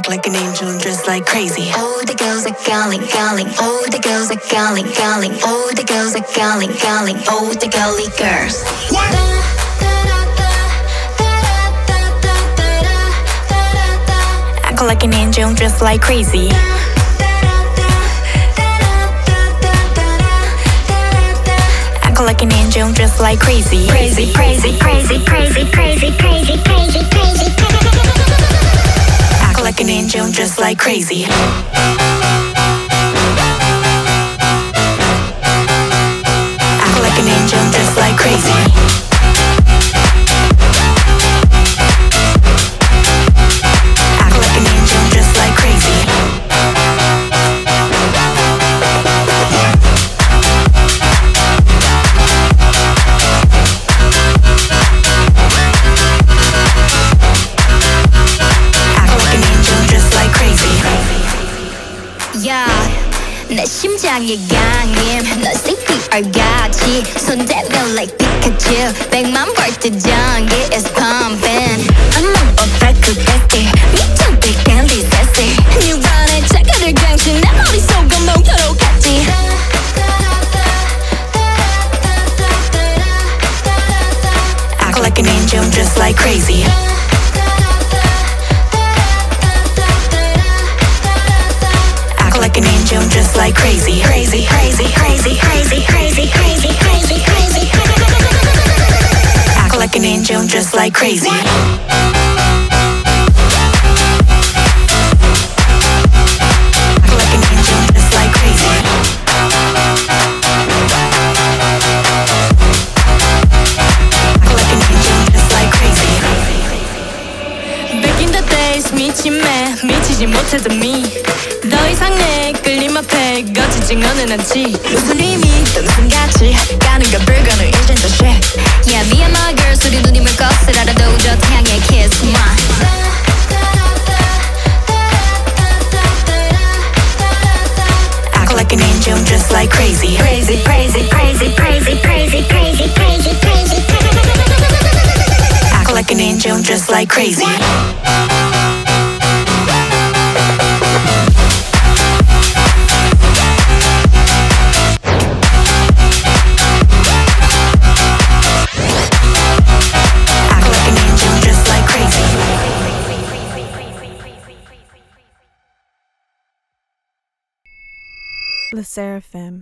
like an angel, dressed like crazy. All the girls are calling, calling. All the girls are calling, calling. All the girls are calling, calling. All the girly girls. What? Act like an angel, dressed like crazy. Act like an angel, dressed like crazy. Crazy, crazy, crazy, crazy, crazy, crazy, crazy, crazy. Act like an angel, dressed like crazy. Act like an angel, dressed like crazy. Act like an angel, dressed like crazy. 내 심장의 강림 넌 CPR 같이 손대면 like Pikachu 100만 볼트 전기 is pumping I'm on a break bestie 미쳐 big candy sassy 뉴런의 자가를 강신 내 머릿속은 몽타로 같지 Act like an angel, just like crazy. Like an angel, just like crazy. Crazy, crazy, crazy, crazy, crazy, crazy, crazy, crazy. Act like an angel, just like crazy. Act like an angel, just like crazy. Act like an angel, just like crazy. Back in the days 미친 매 미치지 못했던 me 더 이상 내 끌림 앞에 거치진 않은 않지 무슨 의미 또 무슨 가치 가는 건 불가능 이젠 또 shit Yeah, me and my girls 우리 눈이 물 것을 알아도 저 태양의 kiss my Act like an angel, just like crazy. Crazy, crazy, crazy, crazy, crazy, crazy, crazy, crazy. Act like an angel, just like crazy. Le Seraphim.